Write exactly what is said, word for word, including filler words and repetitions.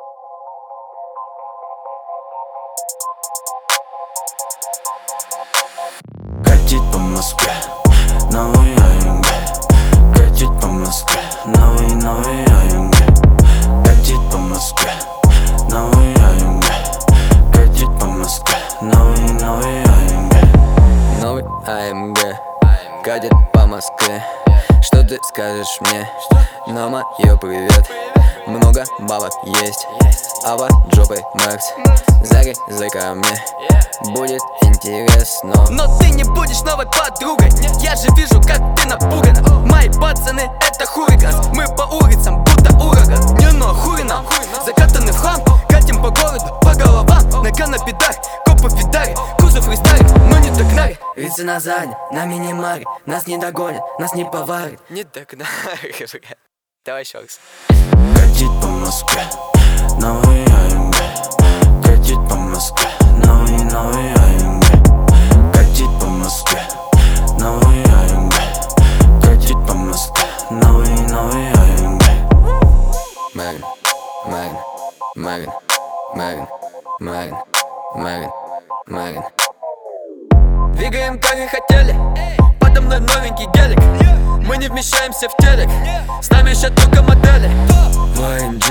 Катит по Москве новый АМГ. Катит по Москве новый, новый АМГ. Катит по Москве новый АМГ. Катит по Москве новый, новый АМГ. Новый АМГ катит по Москве. Что ты скажешь мне? На моё привет. Много бабок есть, а под жопой Макс. Зарезай ко мне, будет интересно. Но ты не будешь новой подругой. Я же вижу, как ты напугана. Мои пацаны это хулиганс. Мы по улицам будто ураган. Не но хуй нам, закатаны в хлам. Катим по городу, по головам. На канапедах, копы фидари. Кузов рестайлинг, но не догнали. Лица на задне, на минимаре. Нас не догонят, нас не поварят. Не догнали, бля. Давай еще раз. Катит по Москве новый АМГ. Катит по Москве новый, новый АМГ. Катит по Москве новый АМГ. Катит по Москве новый, новый АМГ. Марин, Марин, Марин, Марин, Марин, Марин, Марин. Двигаем, как и хотели. Подо мной новенький гелик. Мы не вмещаемся в телек. С нами еще только модели. В АМГ